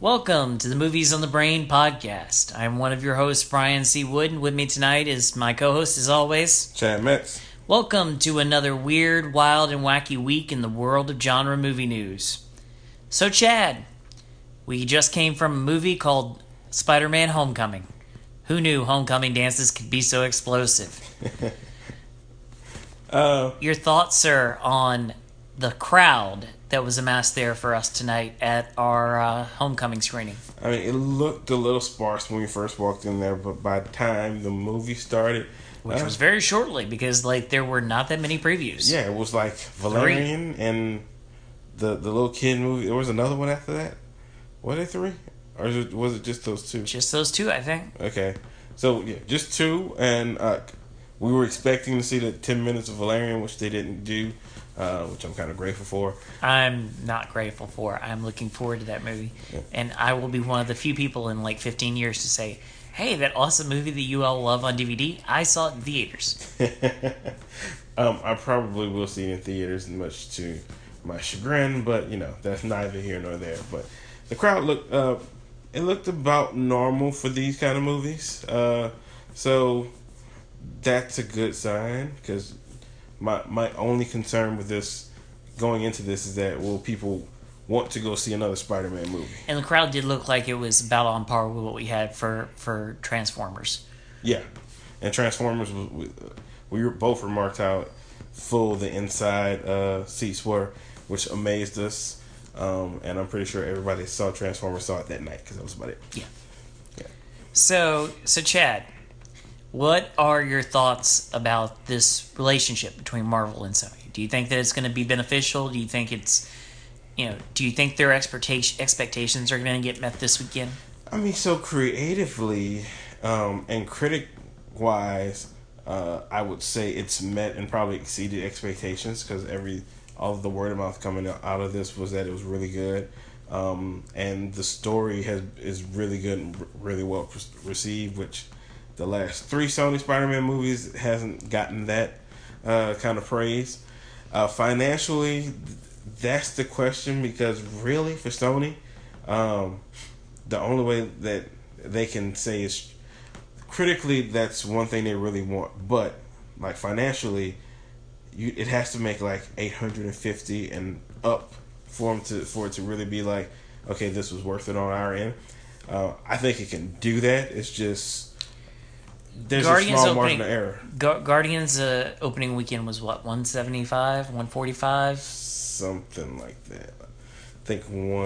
Welcome to the Movies on the Brain podcast. I'm one of your hosts, Brian C. Wood, and with me tonight is my co-host, as always, Chad Metz. Welcome to another weird, wild, and wacky week in the world of genre movie news. So, Chad, we just came from a movie called Spider-Man Homecoming. Who knew homecoming dances could be so explosive? Your thoughts, sir, on the crowd that was amassed there for us tonight at our homecoming screening? I mean, it looked a little sparse when we first walked in there, but by the time the movie started... Which was very shortly, because there were not that many previews. Yeah, it was like Valerian and the little kid movie. There was another one after that. Were they three? Or was it just those two? Just those two, I think. Okay. So, yeah, just two, and we were expecting to see the 10 minutes of Valerian, which they didn't do, which I'm kind of grateful for. I'm not grateful for. I'm looking forward to that movie. Yeah. And I will be one of the few people in 15 years to say, hey, that awesome movie that you all love on DVD, I saw it in theaters. I probably will see it in theaters, much to my chagrin, but, that's neither here nor there. But the crowd looked about normal for these kind of movies. So that's a good sign, because my only concern with this, going into this, is that will people want to go see another Spider-Man movie? And the crowd did look like it was about on par with what we had for Transformers. Yeah, and Transformers, we both remarked how full the inside seats were, which amazed us. And I'm pretty sure everybody saw Transformers saw it that night, because that was about it. Yeah. So Chad, what are your thoughts about this relationship between Marvel and Sony? Do you think that it's going to be beneficial? Do you think do you think their expectations are going to get met this weekend? I mean, so creatively and critic-wise, I would say it's met and probably exceeded expectations, because all of the word of mouth coming out of this was that it was really good, and the story is really good and really well received, which the last 3 Sony Spider-Man movies hasn't gotten that kind of praise. Financially, that's the question, because really for Sony, the only way that they can say is critically, that's one thing they really want, but financially, it has to make $850 and up for it to really be okay, this was worth it on our end. I think it can do that. It's just there's Guardians a small margin of error. Guardians opening weekend was what, 175, 145? Something like that. I think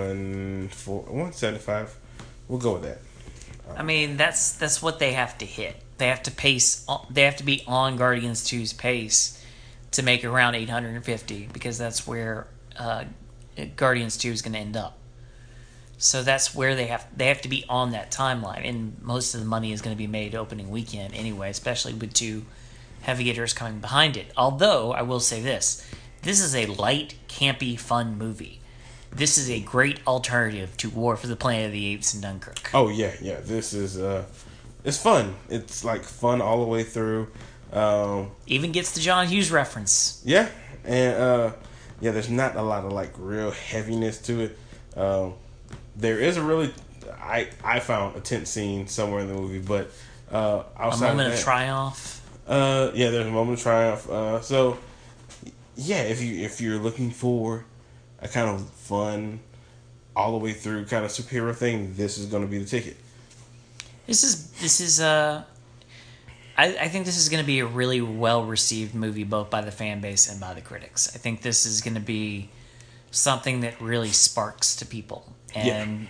175. We'll go with that. I mean, that's what they have to hit. They have to pace. They have to be on Guardians 2's pace to make around 850, because that's where Guardians 2 is going to end up. So that's where they have to be on that timeline, and most of the money is going to be made opening weekend anyway, especially with 2 heavy hitters coming behind it. Although I will say this is a light, campy, fun movie. This is a great alternative to War for the Planet of the Apes and Dunkirk. Oh yeah. This is it's fun. It's fun all the way through. Even gets the John Hughes reference. Yeah, and there's not a lot of real heaviness to it. There is a really, I found a tense scene somewhere in the movie, but outside a moment of triumph. There's a moment of triumph. So yeah, if you're looking for a kind of fun, all the way through kind of superhero thing, this is going to be the ticket. This is I think this is going to be a really well received movie, both by the fan base and by the critics. I think this is going to be something that really sparks to people. And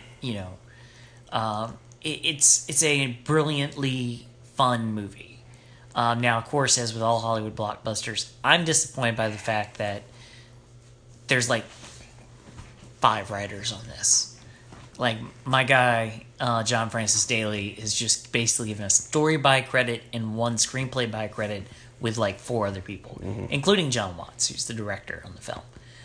it's a brilliantly fun movie. Now, of course, as with all Hollywood blockbusters, I'm disappointed by the fact that there's 5 writers on this. My guy, John Francis Daly, is just basically given a story by credit and 1 screenplay by credit with 4 other people, including John Watts, who's the director on the film.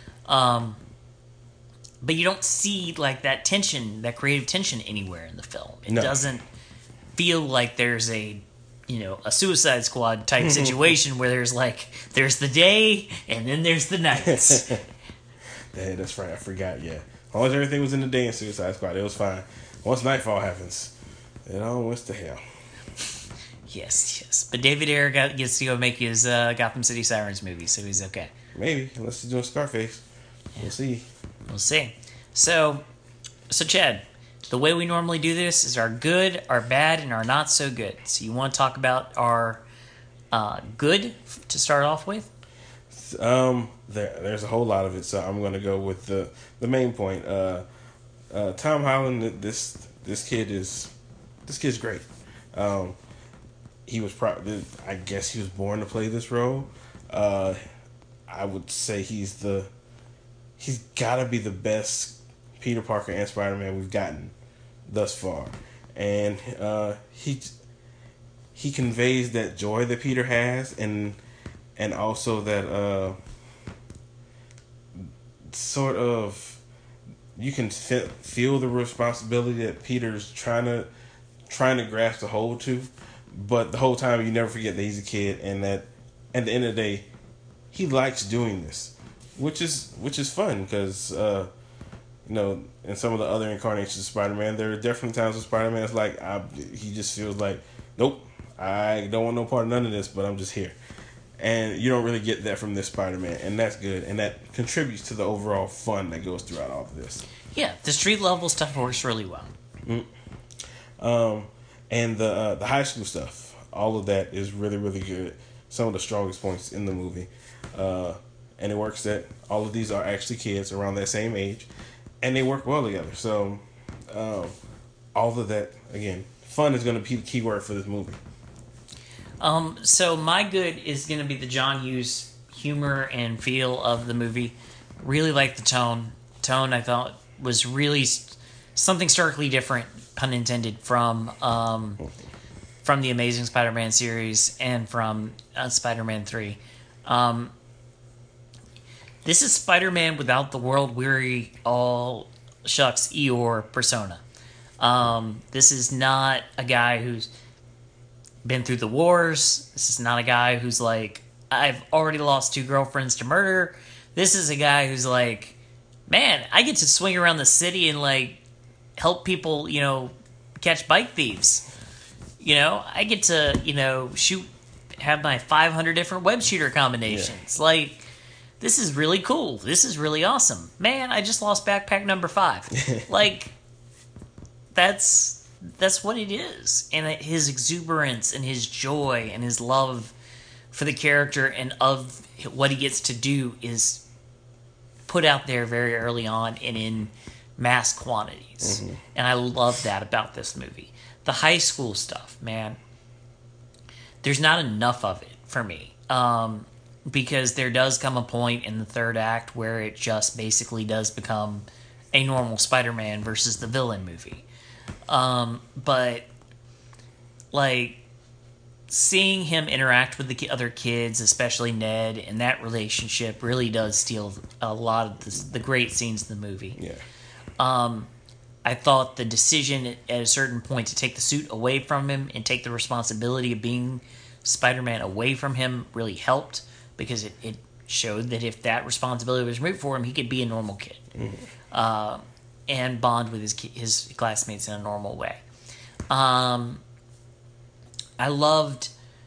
But you don't see that tension, that creative tension, anywhere in the film. It doesn't feel like there's a Suicide Squad type situation where there's the day and then there's the nights. Yeah, that's right. I forgot. Yeah, As long as everything was in the day in Suicide Squad, it was fine. Once Nightfall happens, it all went to hell. Yes. But David Ayer gets to go make his Gotham City Sirens movie, so he's okay. Maybe, unless he's doing Scarface. Yeah. We'll see. So Chad, the way we normally do this is our good, our bad, and our not so good. So you want to talk about our good to start off with? There's a whole lot of it, so I'm going to go with the main point. Tom Holland, this kid's great. He was I guess he was born to play this role. I would say he's got to be the best Peter Parker and Spider-Man we've gotten thus far, and he conveys that joy that Peter has, and also that sort of you can feel the responsibility that Peter's trying to grasp a hold to, but the whole time you never forget that he's a kid, and that at the end of the day he likes doing this, which is fun because in some of the other incarnations of Spider-Man, there are definitely times when Spider-Man is like he just feels like, nope, I don't want no part of none of this, but I'm just here. And you don't really get that from this Spider-Man, and that's good, and that contributes to the overall fun that goes throughout all of this. Yeah, the street level stuff works really well. Mm-hmm. And the high school stuff, all of that is really, really good. Some of the strongest points in the movie. And it works that all of these are actually kids around that same age, and they work well together. So all of that, again, fun is going to be the key word for this movie. So my good is going to be the John Hughes humor and feel of the movie. Really like the tone. Tone I thought was really something starkly different, pun intended, from the Amazing Spider-Man series and from Spider-Man 3. This is Spider-Man without the world-weary, all shucks Eeyore persona. This is not a guy who's been through the wars. This is not a guy who's like, I've already lost 2 girlfriends to murder. This is a guy who's like, man, I get to swing around the city and like help people, catch bike thieves. I get to, have my 500 different web shooter combinations. Yeah. Like, this is really cool. This is really awesome. Man, I just lost backpack number 5. Like, that's what it is. And his exuberance and his joy and his love for the character and of what he gets to do is put out there very early on and in mass quantities. Mm-hmm. And I love that about this movie. The high school stuff, man, there's not enough of it for me. Because there does come a point in the third act where it just basically does become a normal Spider-Man versus the villain movie. But like seeing him interact with the other kids, especially Ned, and that relationship really does steal a lot of the great scenes in the movie. Yeah. I thought the decision at a certain point to take the suit away from him and take the responsibility of being Spider-Man away from him really helped, because it showed that if that responsibility was removed for him, he could be a normal kid. Mm-hmm. And bond with his classmates in a normal way. I loved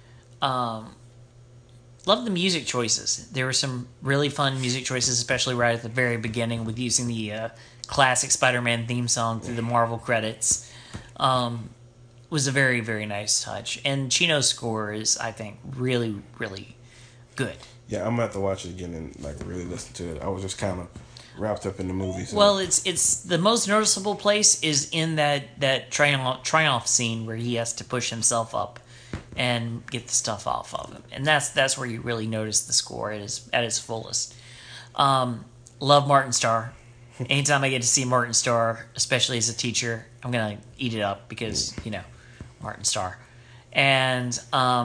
the music choices. There were some really fun music choices, especially right at the very beginning with using the classic Spider-Man theme song through the Marvel credits. Was a very, very nice touch. And Chino's score is, I think, really, really good. Yeah, I'm going to have to watch it again and like really listen to it. I was just kind of wrapped up in the movie. So. Well, it's the most noticeable place is in that triumph scene where he has to push himself up and get the stuff off of him, and that's where you really notice the score at its fullest. Love Martin Starr. Anytime I get to see Martin Starr, especially as a teacher, I'm gonna eat it up because Martin Starr, and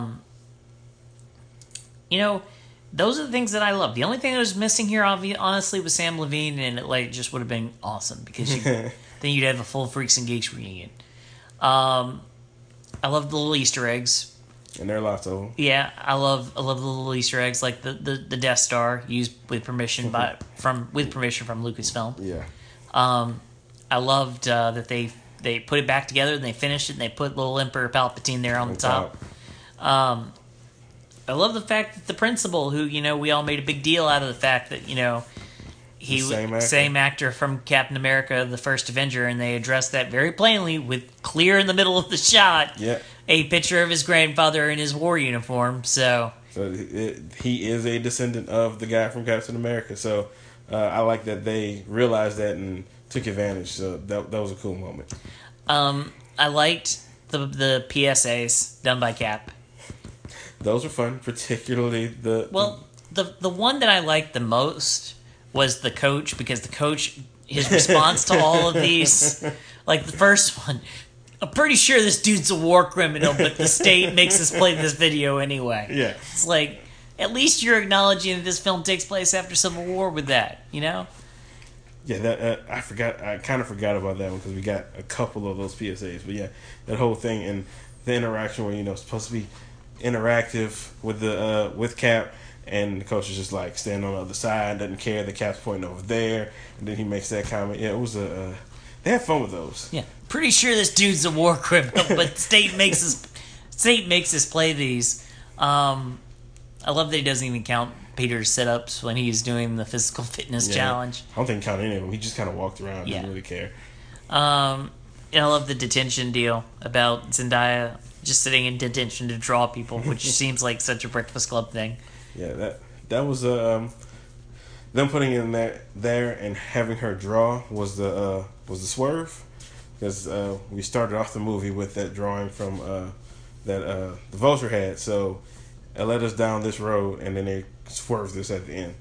those are the things that I love. The only thing that was missing here, honestly, was Sam Levine, and it just would have been awesome because then you'd have a full Freaks and Geeks reunion. I love the little Easter eggs, and there are lots of them. Yeah, I love the little Easter eggs, like the Death Star used with permission from Lucasfilm. Yeah, I loved that they put it back together and they finished it and they put little Emperor Palpatine there on the top. I love the fact that the principal, who, we all made a big deal out of the fact that, he was same actor from Captain America, the first Avenger, and they addressed that very plainly with clear in the middle of the shot, a picture of his grandfather in his war uniform. So he is a descendant of the guy from Captain America. So I like that they realized that and took advantage. So that was a cool moment. I liked the PSAs done by Cap. Those were fun, particularly the one that I liked the most was the coach, because the coach, his response to all of these, like the first one, I'm pretty sure this dude's a war criminal, but the state makes us play this video anyway. Yeah. It's like, at least you're acknowledging that this film takes place after Civil War with that, Yeah, that I kind of forgot about that one because we got a couple of those PSAs. But yeah, that whole thing and the interaction where it's supposed to be interactive with Cap, and the coach is just like standing on the other side, doesn't care. The Cap's pointing over there, and then he makes that comment. Yeah, it was they had fun with those. Yeah, pretty sure this dude's a war criminal, but state makes us play these. I love that he doesn't even count Peter's sit-ups when he's doing the physical fitness challenge. I don't think he counted any of them. He just kind of walked around. Didn't really care. I love the detention deal about Zendaya just sitting in detention to draw people, which seems like such a Breakfast Club thing. Yeah, that was them putting in there and having her draw was the swerve, because we started off the movie with that drawing from that the Vulture had, so it led us down this road, and then they swerved this at the end.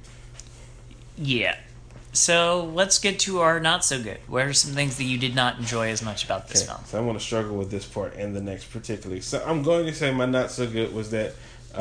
Yeah. So let's get to our not so good. What are some things that you did not enjoy as much about this film? So I'm going to struggle with this part and the next particularly. So I'm going to say my not so good was that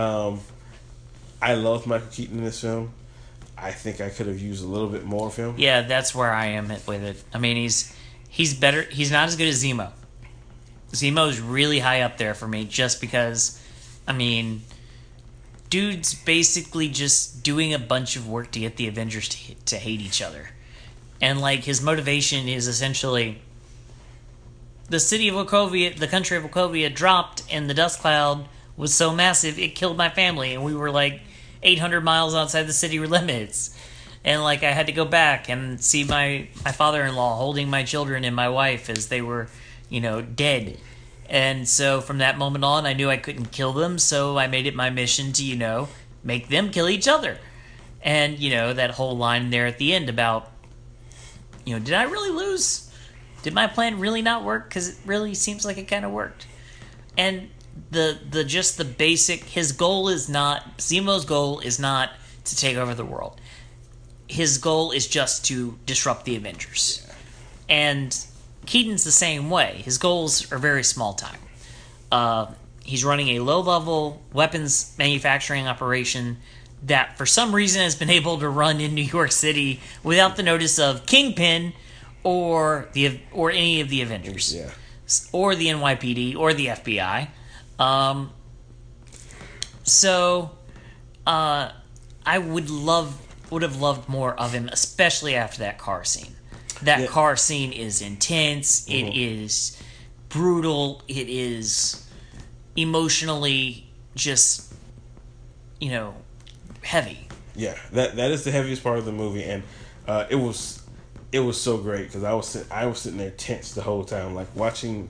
I loved Michael Keaton in this film. I think I could have used a little bit more of him. Yeah, that's where I am with it. I mean, he's better. He's not as good as Zemo. Zemo's really high up there for me, just because, I mean, dude's basically just doing a bunch of work to get the Avengers to hate each other. And, like, his motivation is essentially the city of Wachovia, the country of Wachovia dropped, and the dust cloud was so massive it killed my family, and we were, like, 800 miles outside the city limits. And, like, I had to go back and see my father-in-law holding my children and my wife as they were, dead. And so from that moment on, I knew I couldn't kill them, so I made it my mission to, make them kill each other. And, that whole line there at the end about, did I really lose? Did my plan really not work? Because it really seems like it kind of worked. And the basic, Zemo's goal is not to take over the world. His goal is just to disrupt the Avengers. Yeah. And Keaton's the same way. His goals are very small time. He's running a low-level weapons manufacturing operation that for some reason has been able to run in New York City without the notice of Kingpin or any of the Avengers. Yeah. Or the NYPD or the FBI. I would have loved more of him, especially after that car scene. That car scene is intense. Mm-hmm. It is brutal. It is emotionally just, heavy. Yeah, that is the heaviest part of the movie, and it was so great because I was sitting there tense the whole time, like watching.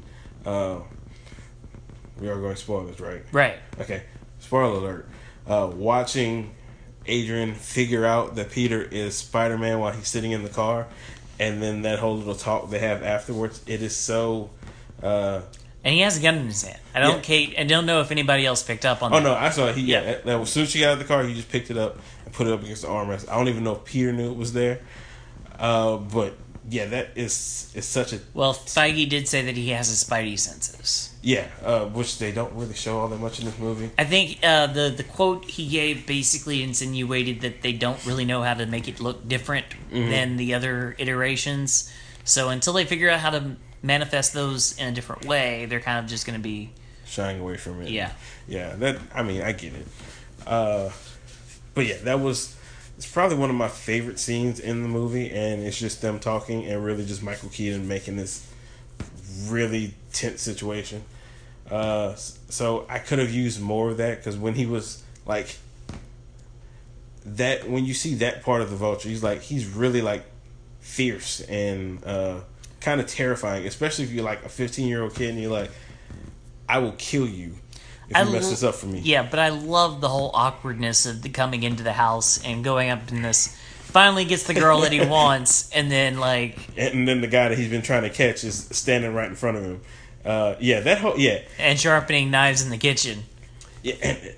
We are going spoilers, right? Right. Okay. Spoiler alert. Watching Adrian figure out that Peter is Spider-Man while he's sitting in the car, and then that whole little talk they have afterwards. It is so. And he has a gun in his hand. I don't know if anybody else picked up on that. Oh no, I saw it. As soon as she got out of the car, he just picked it up and put it up against the armrest. I don't even know if Peter knew it was there. But yeah, that is such a. Well, Feige did say that he has his spidey senses. Yeah, which they don't really show all that much in this movie. I think the quote he gave basically insinuated that they don't really know how to make it look different than the other iterations. So until they figure out how to manifest those in a different way, they're kind of just going to be shying away from it. Yeah. Yeah, I get it. But yeah, that was It's probably one of my favorite scenes in the movie, and it's just them talking and really just Michael Keaton making this really tense situation. So I could have used more of that, because when he was like that, when you see that part of the Vulture, he's really like fierce and kind of terrifying, especially if you're like a 15-year-old kid and you're like, I will kill you if you mess this up for me. Yeah, but I love the whole awkwardness of the coming into the house and going up in this. Finally gets the girl that he wants, and then like, and then the guy that he's been trying to catch is standing right in front of him. That whole and sharpening knives in the kitchen. Yeah,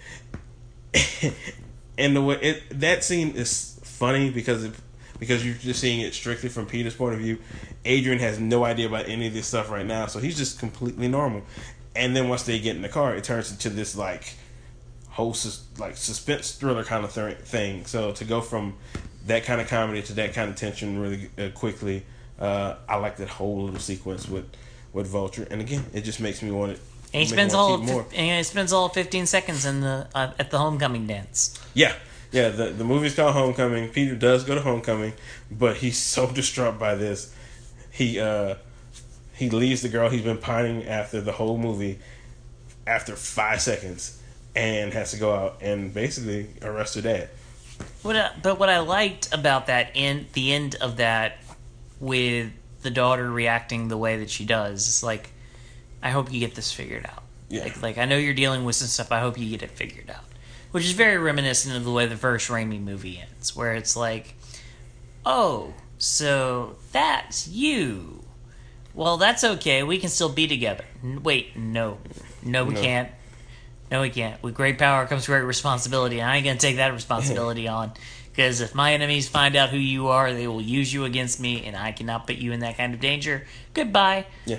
and the way that scene is funny because you're just seeing it strictly from Peter's point of view. Adrian has no idea about any of this stuff right now, so he's just completely normal. And then once they get in the car, it turns into this like whole suspense thriller kind of thing. So to go from that kind of comedy to that kind of tension really quickly, I like that whole little sequence with Vulture. And again, it just makes me want it. And he spends all 15 seconds in the at the homecoming dance. Yeah. The movie's called Homecoming. Peter does go to homecoming, but he's so distraught by this. He leaves the girl he's been pining after the whole movie after 5 seconds, and has to go out and basically arrest her dad. But what I liked about that the end of that, with the daughter reacting the way that she does, is like, I hope you get this figured out. Yeah. Like I know you're dealing with some stuff. I hope you get it figured out. Which is very reminiscent of the way the first Raimi movie ends, where it's like, oh, so that's you. Well, that's okay. We can still be together. Wait, no, we can't. No, we can't. With great power comes great responsibility, and I ain't gonna take that responsibility on. Because if my enemies find out who you are, they will use you against me, and I cannot put you in that kind of danger. Goodbye. Yeah.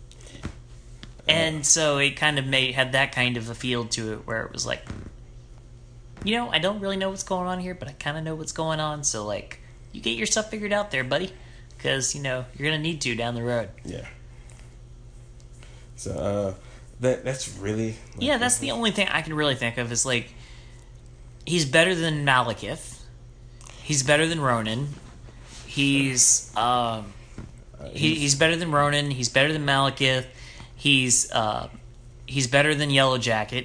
And so it kind of had that kind of a feel to it, where it was like, I don't really know what's going on here, but I kind of know what's going on. So like, you get your stuff figured out there, buddy. Because, you're going to need to down the road. Yeah. So, that's really... that's the only thing I can really think of is, like, he's better than Malekith. He's better than Ronan. He's better than Ronan. He's better than Malekith. He's better than Yellow Jacket.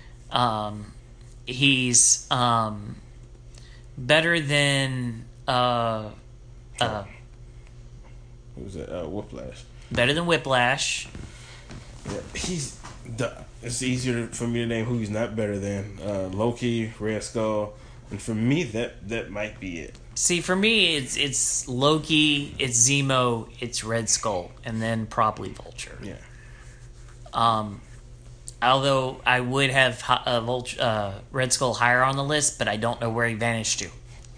He's better than... Who's that? Whiplash. Better than Whiplash. Yeah, it's easier for me to name who he's not better than. Loki, Red Skull, and for me that might be it. See, for me, it's Loki, it's Zemo, it's Red Skull, and then probably Vulture. Yeah. Although I would have Red Skull higher on the list, but I don't know where he vanished to.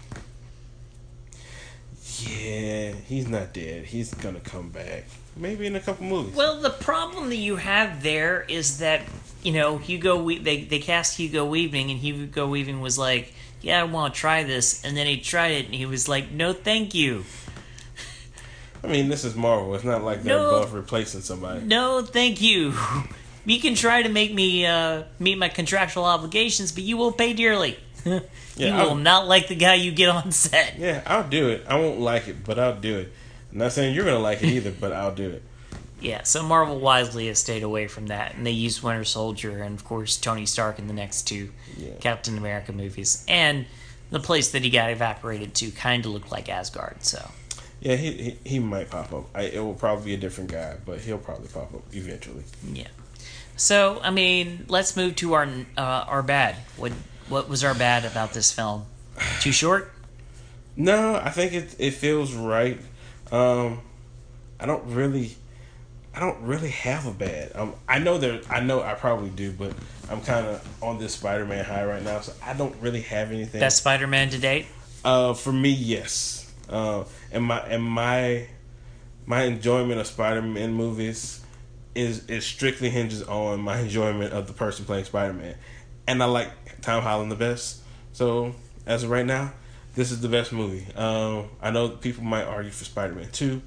Yeah, he's not dead. He's gonna come back. Maybe in a couple movies. Well, the problem that you have there is that, they cast Hugo Weaving, and Hugo Weaving was like, yeah, I want to try this, and then he tried it, and he was like, no, thank you. I mean, this is Marvel. It's not like they're above replacing somebody. No, thank you. You can try to make me meet my contractual obligations, but you will pay dearly. You will not like the guy you get on set. Yeah, I'll do it. I won't like it, but I'll do it. I'm not saying you're going to like it either, but I'll do it. Yeah, so Marvel wisely has stayed away from that, and they used Winter Soldier and, of course, Tony Stark in the next two Captain America movies. And the place that he got evaporated to kind of looked like Asgard, so... Yeah, he might pop up. It will probably be a different guy, but he'll probably pop up eventually. Yeah. So, I mean, let's move to our bad. What was our bad about this film? Too short? No, I think it feels right. I don't really have a bad. I know I probably do, but I'm kind of on this Spider-Man high right now, so I don't really have anything. Best Spider-Man to date? For me, yes. And my enjoyment of Spider-Man movies is strictly hinges on my enjoyment of the person playing Spider-Man, and I like Tom Holland the best. So as of right now, this is the best movie. I know people might argue for Spider-Man 2.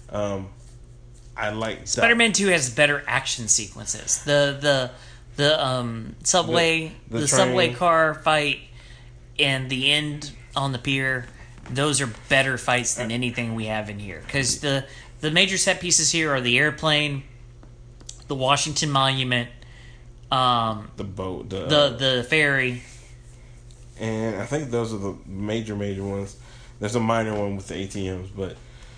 I like Spider-Man 2 has better action sequences. The subway subway car fight and the end on the pier, those are better fights than anything we have in here. Because the major set pieces here are the airplane, the Washington Monument, the boat, the ferry, and I think those are the major ones. There's a minor one with the ATMs, but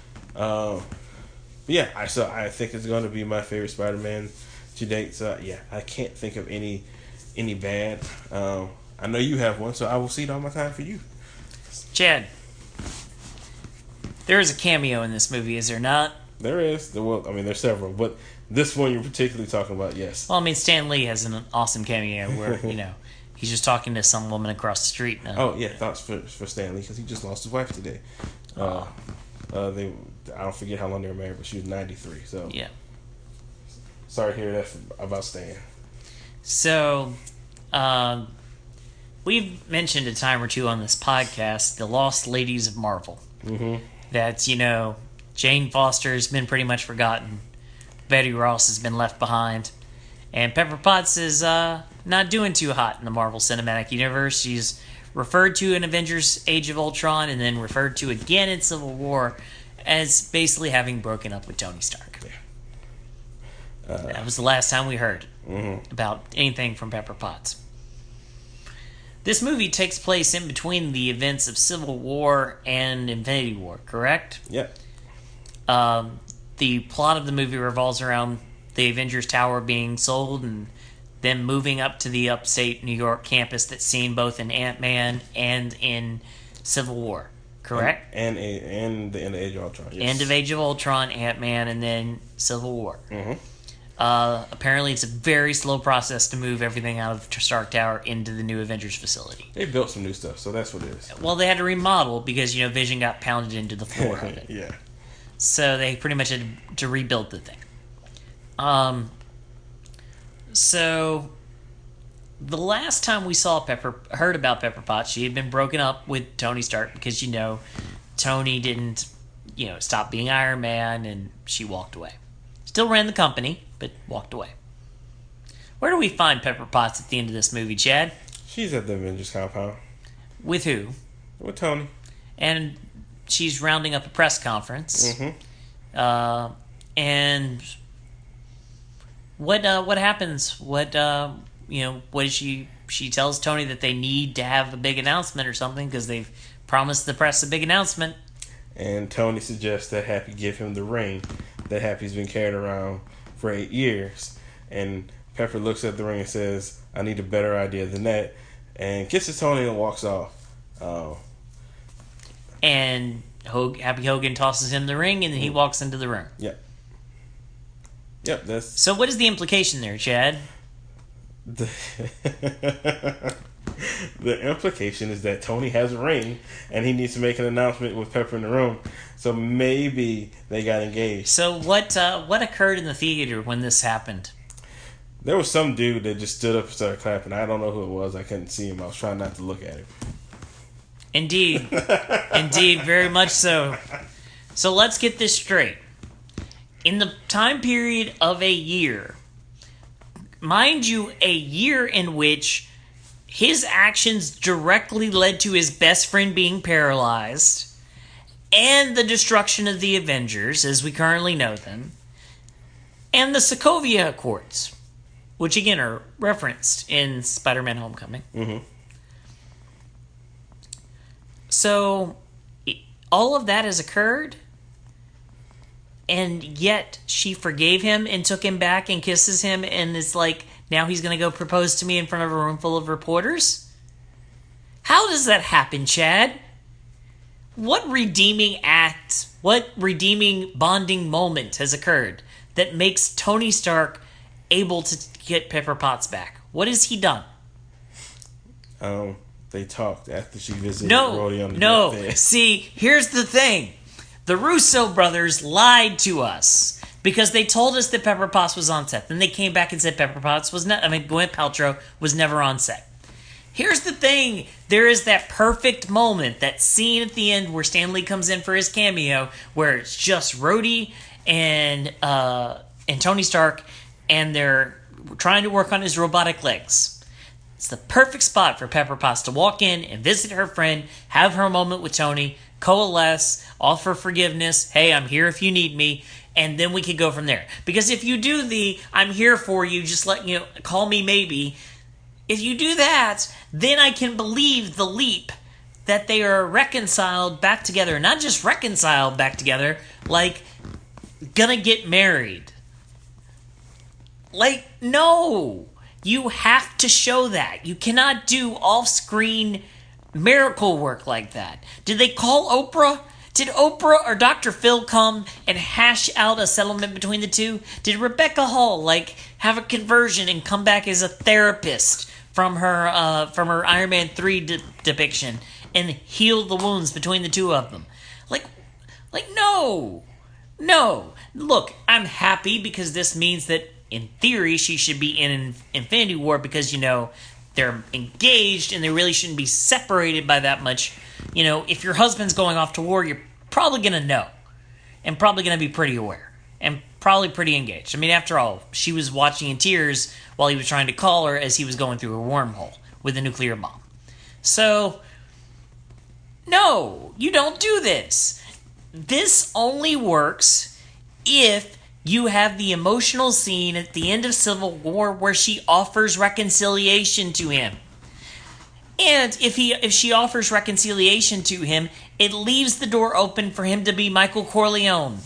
yeah. I think it's going to be my favorite Spider-Man to date. So yeah, I can't think of any bad. I know you have one, so I will cede all my time for you. Chad, there is a cameo in this movie, is there not? There is. Well, I mean, there's several, but this one you're particularly talking about, yes. Well, I mean, Stan Lee has an awesome cameo where, he's just talking to some woman across the street. Oh, yeah, thoughts for Stan Lee, because he just lost his wife today. I don't forget how long they were married, but she was 93, so. Yeah. Sorry to hear that about Stan. So, we've mentioned a time or two on this podcast the Lost Ladies of Marvel. Mm-hmm. That's, Jane Foster's been pretty much forgotten. Betty Ross has been left behind. And Pepper Potts is not doing too hot in the Marvel Cinematic Universe. She's referred to in Avengers Age of Ultron and then referred to again in Civil War as basically having broken up with Tony Stark. Yeah. That was the last time we heard about anything from Pepper Potts. This movie takes place in between the events of Civil War and Infinity War, correct? Yep. The plot of the movie revolves around the Avengers Tower being sold and them moving up to the upstate New York campus that's seen both in Ant-Man and in Civil War, correct? And the end of Age of Ultron, yes. End of Age of Ultron, Ant-Man, and then Civil War. Mm-hmm. Apparently it's a very slow process to move everything out of Stark Tower into the new Avengers facility. They built some new stuff, so that's what it is. Well, they had to remodel because, Vision got pounded into the floor of it. Yeah. So they pretty much had to rebuild the thing. So the last time we heard about Pepper Potts, she had been broken up with Tony Stark because, Tony didn't, stop being Iron Man and she walked away. Still ran the company, but walked away. Where do we find Pepper Potts at the end of this movie, Chad? She's at the Avengers compound. With who? With Tony. And she's rounding up a press conference. Mm-hmm. And what happens? What is she tells Tony that they need to have a big announcement or something because they've promised the press a big announcement. And Tony suggests that Happy give him the ring that Happy's been carrying around for 8 years. And Pepper looks at the ring and says, I need a better idea than that. And kisses Tony and walks off. And Happy Hogan tosses him the ring and then he walks into the room. Yep. That's... So what is the implication there, Chad? The implication is that Tony has a ring and he needs to make an announcement with Pepper in the room. So maybe they got engaged. So what occurred in the theater when this happened? There was some dude that just stood up and started clapping. I don't know who it was. I couldn't see him. I was trying not to look at him. Indeed. Indeed, very much so. So let's get this straight. In the time period of a year, mind you, a year in which his actions directly led to his best friend being paralyzed and the destruction of the Avengers, as we currently know them, and the Sokovia Accords, which again are referenced in Spider-Man Homecoming. Mm-hmm. So, all of that has occurred, and yet she forgave him and took him back and kisses him and is like, now he's going to go propose to me in front of a room full of reporters? How does that happen, Chad? What redeeming act, what redeeming bonding moment has occurred that makes Tony Stark able to get Pepper Potts back? What has he done? They talked after she visited Rhodey on the deathbed. See, here's the thing. The Russo brothers lied to us because they told us that Pepper Potts was on set. Then they came back and said Gwyneth Paltrow was never on set. Here's the thing. There is that perfect moment, that scene at the end where Stan Lee comes in for his cameo, where it's just Rhodey and Tony Stark, and they're trying to work on his robotic legs. It's the perfect spot for Pepper Potts to walk in and visit her friend, have her moment with Tony, coalesce, offer forgiveness. Hey, I'm here if you need me. And then we could go from there. Because if you do the I'm here for you, just call me maybe. If you do that, then I can believe the leap that they are reconciled back together. Not just reconciled back together, like gonna get married. Like, no. You have to show that. You cannot do off-screen miracle work like that. Did they call Oprah? Did Oprah or Dr. Phil come and hash out a settlement between the two? Did Rebecca Hall, have a conversion and come back as a therapist from her Iron Man 3 depiction and heal the wounds between the two of them? No. No. Look, I'm happy because this means that in theory, she should be in Infinity War because, they're engaged and they really shouldn't be separated by that much. If your husband's going off to war, you're probably going to know and probably going to be pretty aware and probably pretty engaged. I mean, after all, she was watching in tears while he was trying to call her as he was going through a wormhole with a nuclear bomb. So, no, you don't do this. This only works if you have the emotional scene at the end of Civil War where she offers reconciliation to him. And if she offers reconciliation to him, it leaves the door open for him to be Michael Corleone.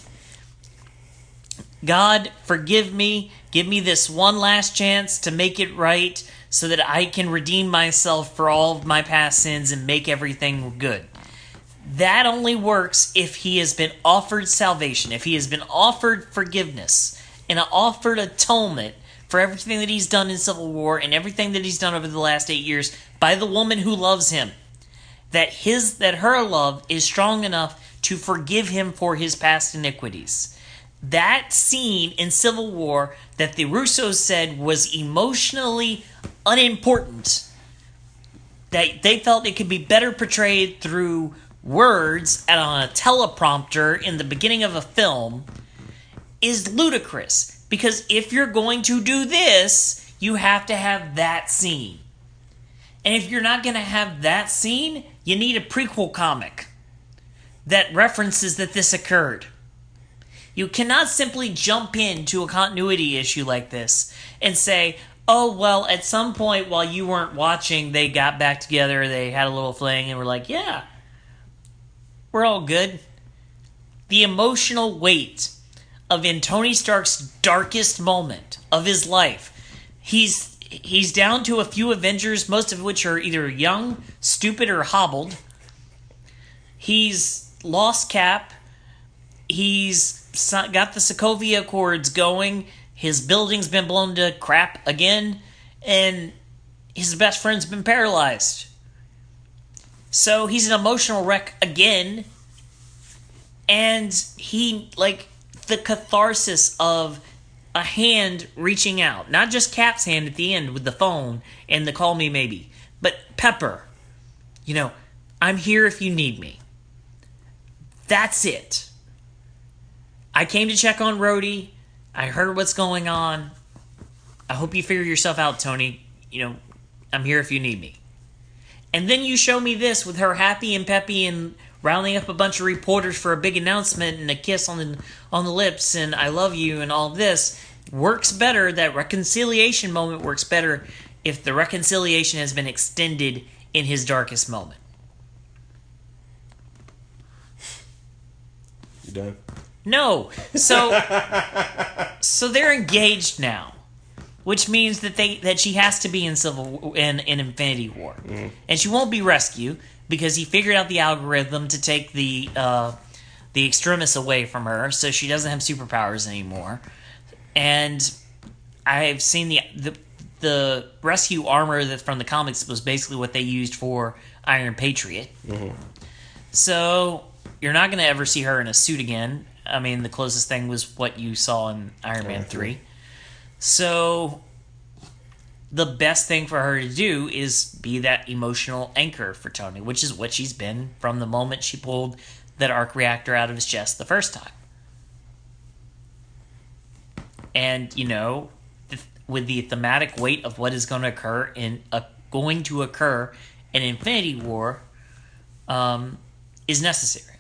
God, forgive me. Give me this one last chance to make it right so that I can redeem myself for all of my past sins and make everything good. That only works if he has been offered salvation, if he has been offered forgiveness and offered atonement for everything that he's done in Civil War and everything that he's done over the last 8 years by the woman who loves him. That her love is strong enough to forgive him for his past iniquities. That scene in Civil War that the Russos said was emotionally unimportant, that they felt it could be better portrayed through words and on a teleprompter in the beginning of a film, is ludicrous. Because if you're going to do this, you have to have that scene. And if you're not going to have that scene, you need a prequel comic that references that this occurred. You cannot simply jump into a continuity issue like this and say, oh, well, at some point while you weren't watching, they got back together, they had a little fling, and we're like, yeah, we're all good. The emotional weight of in Tony Stark's darkest moment of his life. He's down to a few Avengers, most of which are either young, stupid, or hobbled. He's lost Cap. He's got the Sokovia Accords going. His building's been blown to crap again. And his best friend's been paralyzed. So he's an emotional wreck again. And the catharsis of a hand reaching out. Not just Cap's hand at the end with the phone and the call me maybe. But Pepper. I'm here if you need me. That's it. I came to check on Rhodey. I heard what's going on. I hope you figure yourself out, Tony. I'm here if you need me. And then you show me this with her happy and peppy and rounding up a bunch of reporters for a big announcement and a kiss on the lips and I love you and all this. Works better. That reconciliation moment works better if the reconciliation has been extended in his darkest moment. You done? No. So they're engaged now, which means that she has to be in Infinity War, and she won't be rescued because he figured out the algorithm to take the extremis away from her, so she doesn't have superpowers anymore. And I've seen the rescue armor that from the comics was basically what they used for Iron Patriot. Mm-hmm. So you're not going to ever see her in a suit again. I mean, the closest thing was what you saw in Iron Man 3. So the best thing for her to do is be that emotional anchor for Tony, which is what she's been from the moment she pulled that arc reactor out of his chest the first time. And, with the thematic weight of what is going to occur in going to occur in Infinity War is necessary.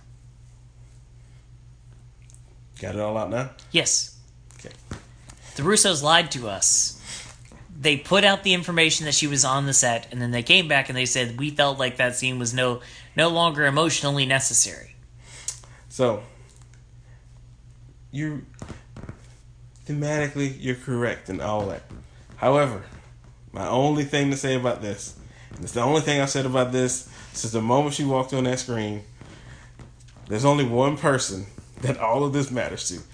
Got it all out now? Yes. Okay. The Russos lied to us. They put out the information that she was on the set, and then they came back and they said, we felt like that scene was no longer emotionally necessary. So, thematically, you're correct and all that. However, my only thing to say about this, and it's the only thing I said about this since the moment she walked on that screen, there's only one person that all of this matters to.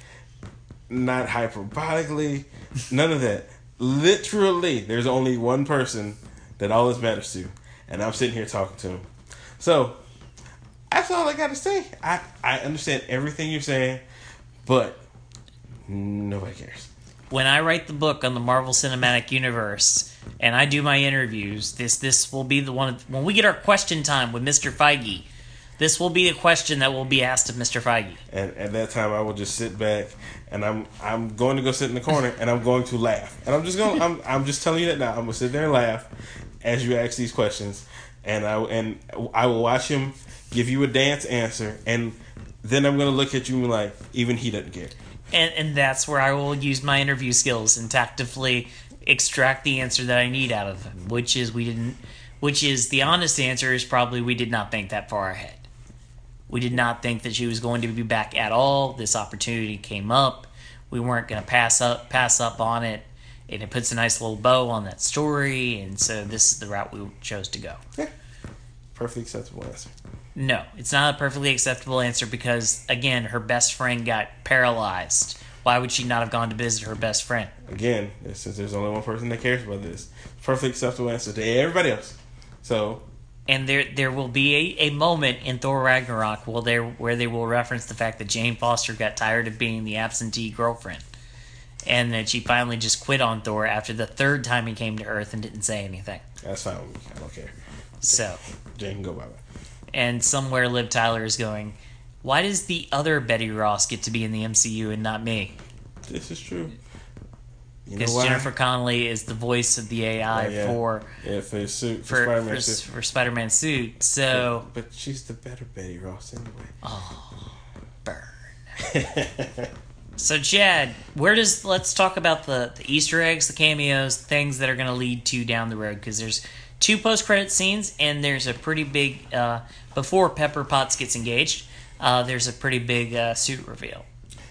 Not hyperbolically, none of that. Literally, there's only one person that all this matters to, and I'm sitting here talking to him. So, that's all I got to say. I understand everything you're saying, but nobody cares. When I write the book on the Marvel Cinematic Universe and I do my interviews, this will be the one. When we get our question time with Mr. Feige, this will be a question that will be asked of Mr. Feige. And at that time, I will just sit back, and I'm going to go sit in the corner, and I'm going to laugh. And I'm just telling you that now. I'm gonna sit there and laugh as you ask these questions, and I will watch him give you a dance answer, and then I'm gonna look at you and be like, even he doesn't care. And that's where I will use my interview skills and tactfully extract the answer that I need out of him, which is the honest answer is probably we did not think that far ahead. We did not think that she was going to be back at all. This opportunity came up. We weren't going to pass up on it, and it puts a nice little bow on that story, and so this is the route we chose to go. Yeah. Perfectly acceptable answer. No, it's not a perfectly acceptable answer because, again, her best friend got paralyzed. Why would she not have gone to visit her best friend? Again, since there's only one person that cares about this, perfectly acceptable answer to everybody else. So... And there will be a moment in Thor Ragnarok where they will reference the fact that Jane Foster got tired of being the absentee girlfriend. And that she finally just quit on Thor after the third time he came to Earth and didn't say anything. That's fine with me. I don't care. So. Jane can go bye-bye. And somewhere Liv Tyler is going, why does the other Betty Ross get to be in the MCU and not me? This is true. Because Jennifer Connelly is the voice of the AI for his suit, for Spider-Man's suit. So, but she's the better Betty Ross anyway. Oh, burn. So, Chad, let's talk about the Easter eggs, the cameos, things that are going to lead to down the road. Because there's 2 post-credit scenes, and there's a pretty big before Pepper Potts gets engaged. There's a pretty big suit reveal.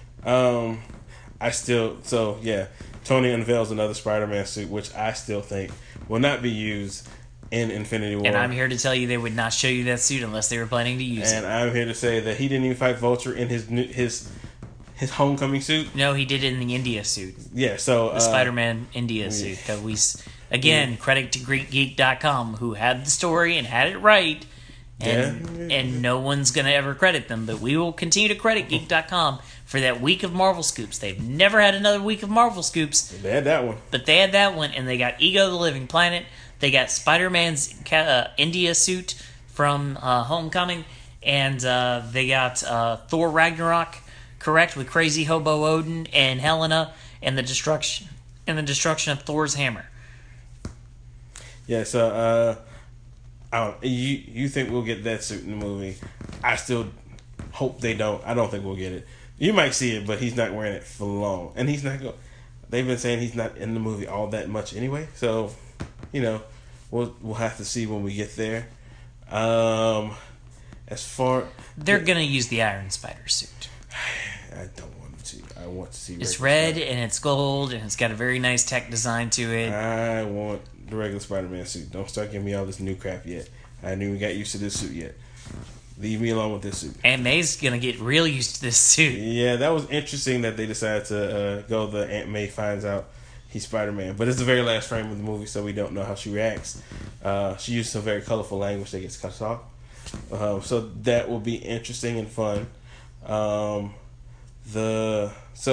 Tony unveils another Spider-Man suit, which I still think will not be used in Infinity War. And I'm here to tell you they would not show you that suit unless they were planning to use it. And I'm here to say that he didn't even fight Vulture in his homecoming suit. No, he did it in the India suit. Yeah, so... the Spider-Man India suit. That we, again, credit to GreekGeek.com, who had the story and had it right. And no one's going to ever credit them, but we will continue to credit Geek.com for that week of Marvel Scoops. They've never had another week of Marvel Scoops. They had that one. But they had that one, and they got Ego the Living Planet. They got Spider-Man's India suit from Homecoming, and they got Thor Ragnarok, correct, with Crazy Hobo Odin and Helena, and the destruction of Thor's hammer. Yeah, so you think we'll get that suit in the movie? I still hope they don't. I don't think we'll get it. You might see it, but he's not wearing it for long, and he's not going. They've been saying he's not in the movie all that much anyway, so we'll have to see when we get there. As far they're gonna use the Iron Spider suit. I don't want to. I want to see. It's red and it's gold and it's got a very nice tech design to it. I want the regular Spider-Man suit. Don't start giving me all this new crap yet. I haven't even got used to this suit yet. Leave me alone with this suit. Aunt May's gonna get real used to this suit. Yeah, that was interesting that they decided to go the Aunt May finds out he's Spider-Man. But it's the very last frame of the movie, so we don't know how she reacts. She used some very colorful language that gets cut off. So that will be interesting and fun. The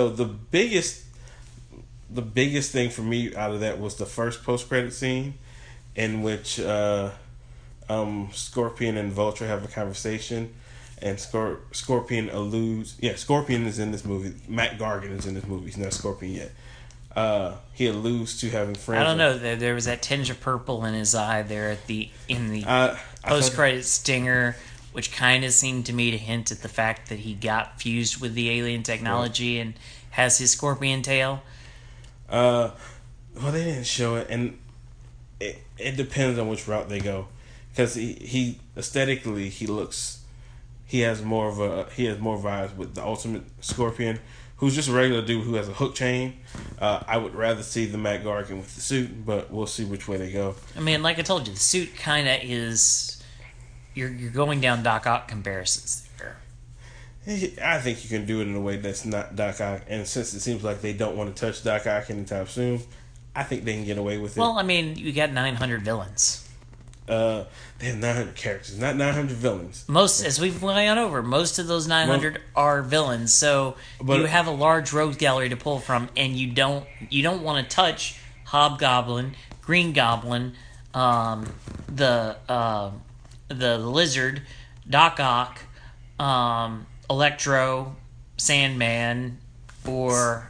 biggest thing for me out of that was the first post-credit scene in which Scorpion and Vulture have a conversation, and Scorpion alludes. Yeah, Scorpion is in this movie. Matt Gargan is in this movie. He's not Scorpion yet. He alludes to having friends. I don't know. There was that tinge of purple in his eye there in the I post thought, credit stinger, which kind of seemed to me to hint at the fact that he got fused with the alien technology and has his scorpion tail. well, they didn't show it, and it depends on which route they go, because he aesthetically he has more vibes with the Ultimate Scorpion, who's just a regular dude who has a hook chain. I would rather see the Matt Gargan with the suit, but we'll see which way they go. I mean, like I told you, the suit kind of is. You're going down Doc Ock comparisons there. I think you can do it in a way that's not Doc Ock, and since it seems like they don't want to touch Doc Ock anytime soon, I think they can get away with it. Well, I mean, you got 900 villains. They have 900 characters, not 900 villains. Most, as we've gone over, most of those 900 are villains. So you have a large rogue gallery to pull from, and you don't want to touch Hobgoblin, Green Goblin, the Lizard, Doc Ock, Electro, Sandman, or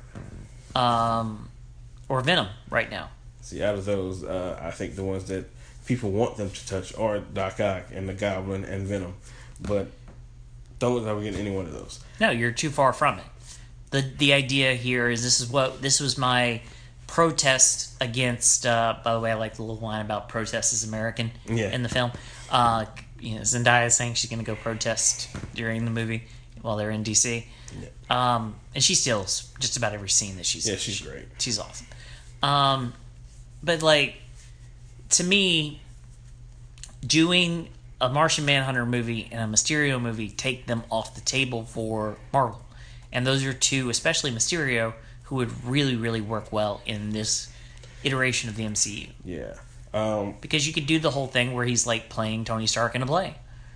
Venom right now. See, out of those, I think the ones that people want them to touch are Doc Ock and the Goblin and Venom, but don't look like we're getting any one of those. No, you're too far from it. The idea here is this was my protest against. By the way, I like the little line about protest is American in the film. Zendaya saying she's going to go protest during the movie while they're in DC. Yeah. And she steals just about every scene that she's in. Yeah, she's great. She's awesome. But like, to me, doing a Martian Manhunter movie and a Mysterio movie take them off the table for Marvel. And those are two, especially Mysterio, who would really, really work well in this iteration of the MCU. Yeah. Because you could do the whole thing where he's like playing Tony Stark in a play.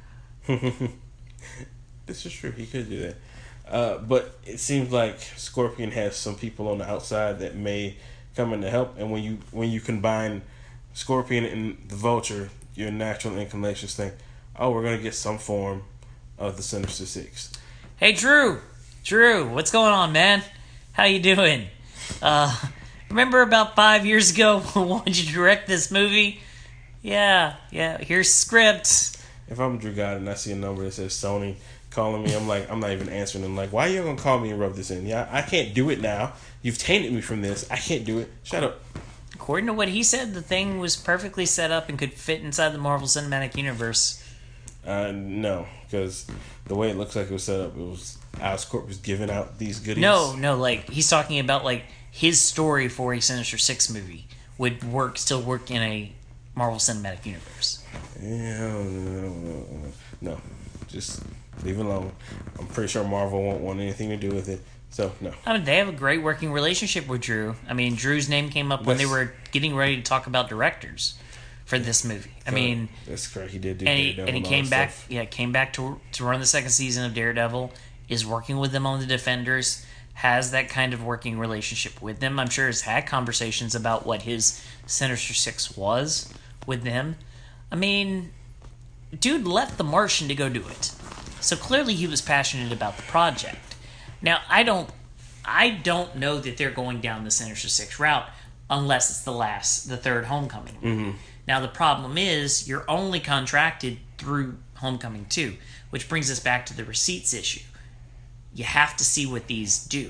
This is true. He could do that. But it seems like Scorpion has some people on the outside that may come in to help. And when you combine Scorpion and the Vulture, your natural inclinations think, oh, we're going to get some form of the Sinister Six. Hey, Drew, what's going on, man? How you doing? Remember about 5 years ago I wanted you to direct this movie? Yeah, here's script. If I'm Drew God and I see a number that says Sony calling me, I'm not even answering them. Like, why are you going to call me and rub this in? Yeah, I can't do it now. You've tainted me from this. I can't do it. Shut up. According to what he said, the thing was perfectly set up and could fit inside the Marvel Cinematic Universe. No, because the way it looks like it was set up, it was Oscorp was giving out these goodies. No, like he's talking about like his story for a Sinister Six movie would still work in a Marvel Cinematic Universe. Yeah, no, just leave it alone. I'm pretty sure Marvel won't want anything to do with it. So, no. I mean, they have a great working relationship with Drew. I mean, Drew's name came up when they were getting ready to talk about directors for this movie. I mean, that's correct. He did do Daredevil, and he came back. Stuff. Yeah, came back to run the second season of Daredevil. Is working with them on the Defenders. Has that kind of working relationship with them. I'm sure has had conversations about what his Sinister Six was with them. I mean, dude left The Martian to go do it, so clearly he was passionate about the project. Now, I don't know that they're going down the Sinister Six route unless it's the third Homecoming. Mm-hmm. Now, the problem is you're only contracted through Homecoming 2, which brings us back to the receipts issue. You have to see what these do.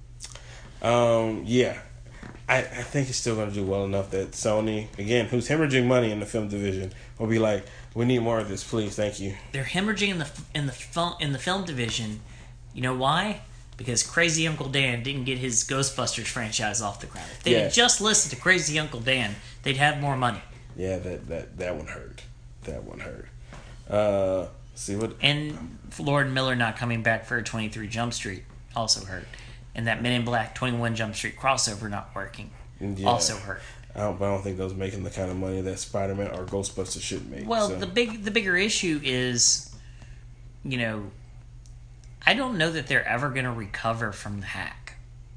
Yeah. I think it's still going to do well enough that Sony, again, who's hemorrhaging money in the film division, will be like, we need more of this, please, thank you. They're hemorrhaging in the film division. You know why? Because Crazy Uncle Dan didn't get his Ghostbusters franchise off the ground. If they had just listened to Crazy Uncle Dan, they'd have more money. Yeah, that one hurt. That one hurt. See what? And Lord Miller not coming back for 23 Jump Street also hurt. And that Men in Black 21 Jump Street crossover not working also hurt. I don't think those making the kind of money that Spider-Man or Ghostbusters should make. Well, the bigger issue is, I don't know that they're ever going to recover from the hack.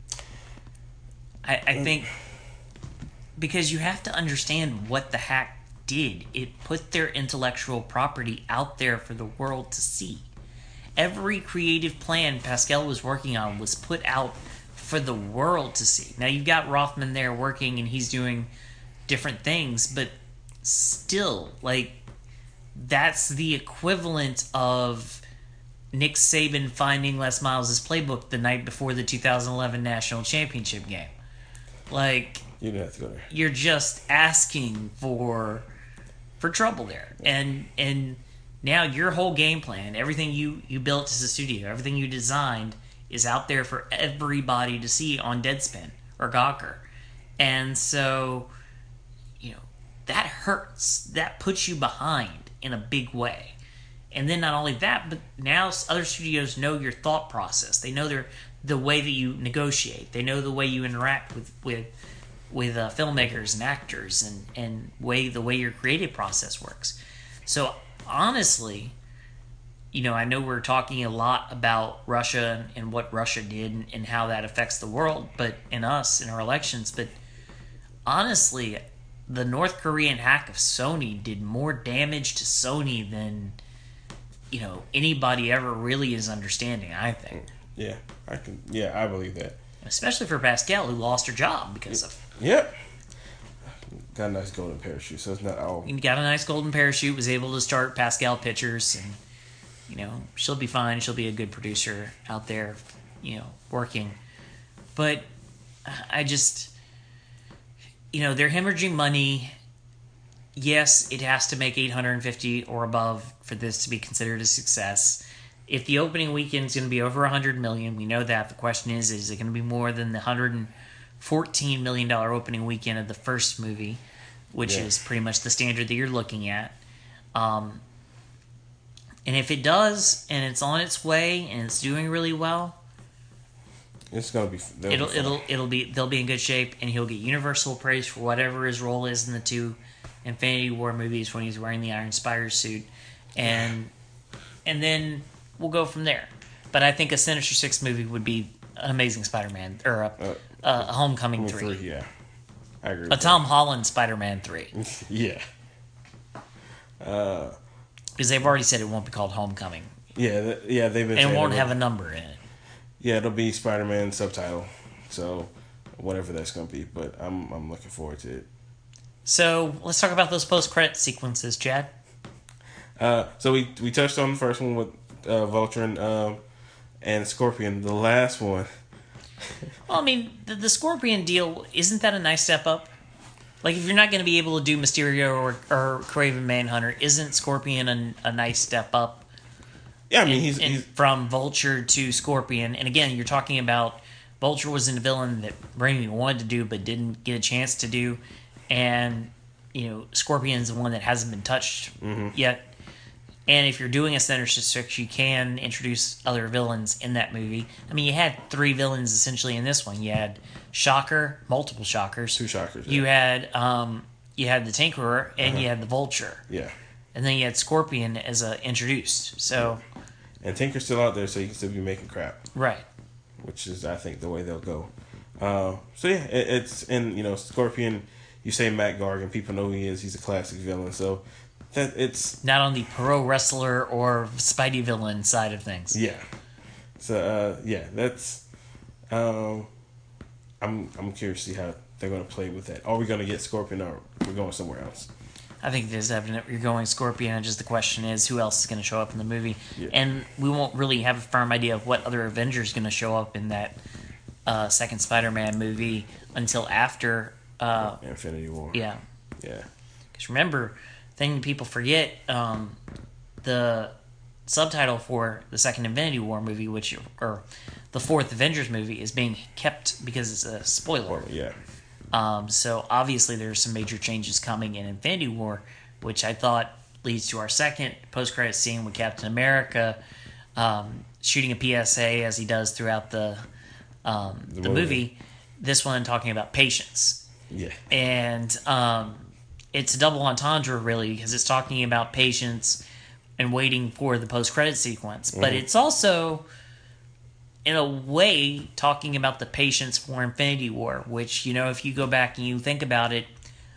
I think because you have to understand what the hack did. It put their intellectual property out there for the world to see. Every creative plan Pascal was working on was put out for the world to see. Now you've got Rothman there working, and he's doing different things, but still, like, that's the equivalent of Nick Saban finding Les Miles' playbook the night before the 2011 National Championship game. Like, you didn't have to go there. You're just asking for trouble there, and now your whole game plan, everything you built as a studio, everything you designed, is out there for everybody to see on Deadspin or Gawker, and so that hurts. That puts you behind in a big way. And then not only that, but now other studios know your thought process. They know the way that you negotiate. They know the way you interact with filmmakers and actors, and the way your creative process works. So honestly, I know we're talking a lot about Russia and what Russia did and how that affects the world, but in us, in our elections. But honestly, the North Korean hack of Sony did more damage to Sony than anybody ever really is understanding, I think. Yeah, I believe that. Especially for Pascal, who lost her job because of... Yep. Got a nice golden parachute, so it's not all... He got a nice golden parachute, was able to start Pascal Pictures, and, she'll be fine. She'll be a good producer out there, working. But I just... they're hemorrhaging money. Yes, it has to make 850 or above for this to be considered a success. If the opening weekend is going to be over 100 million, we know that. The question is it going to be more than the $114 million opening weekend of the first movie, which is pretty much the standard that you're looking at. And if it does, and it's on its way, and it's doing really well, it's gonna be. They'll be in good shape, and he'll get universal praise for whatever his role is in the two Infinity War movies when he's wearing the Iron Spider suit, and then we'll go from there. But I think a Sinister Six movie would be an Amazing Spider-Man or a Homecoming 3. Yeah, I agree. A Tom Holland Spider-Man 3. Yeah. Because they've already said it won't be called Homecoming. Yeah, they've been. And it won't have a number in it. Yeah, it'll be Spider-Man subtitle, so whatever that's gonna be. But I'm looking forward to it. So let's talk about those post-credit sequences, Chad. So we touched on the first one with Vulture and Scorpion. The last one. Well, I mean, the Scorpion deal, isn't that a nice step up? Like, if you're not going to be able to do Mysterio or Kraven Manhunter, isn't Scorpion a nice step up? Yeah, I mean, he's from Vulture to Scorpion. And again, you're talking about Vulture was a villain that Raimi wanted to do but didn't get a chance to do. And, Scorpion's the one that hasn't been touched yet. And if you're doing a Sinister Six, you can introduce other villains in that movie. I mean, you had 3 villains essentially in this one. You had Shocker, multiple Shockers. 2 Shockers. You had the Tinkerer, and you had the Vulture. Yeah. And then you had Scorpion as introduced. So. And Tinker's still out there, so he can still be making crap. Right. Which is, I think, the way they'll go. So yeah, it's and Scorpion. You say Matt Gargan, people know who he is. He's a classic villain. So. That it's not on the pro wrestler or Spidey villain side of things. Yeah. So that's I'm curious to see how they're going to play with that. Are we going to get Scorpion, or we're going somewhere else? I think it is evident you're going Scorpion, and just the question is who else is going to show up in the movie. Yeah. And we won't really have a firm idea of what other Avengers is going to show up in that second Spider-Man movie until after Infinity War. Yeah. Yeah. Because remember, thing people forget, the subtitle for the second Infinity War movie, or the fourth Avengers movie, is being kept because it's a spoiler. Yeah. So obviously there's some major changes coming in Infinity War, which I thought leads to our second post-credit scene with Captain America shooting a PSA as he does throughout the movie. This one talking about patience. Yeah. And it's a double entendre, really, because it's talking about patience and waiting for the post-credit sequence. But it's also, in a way, talking about the patience for Infinity War, which, if you go back and you think about it,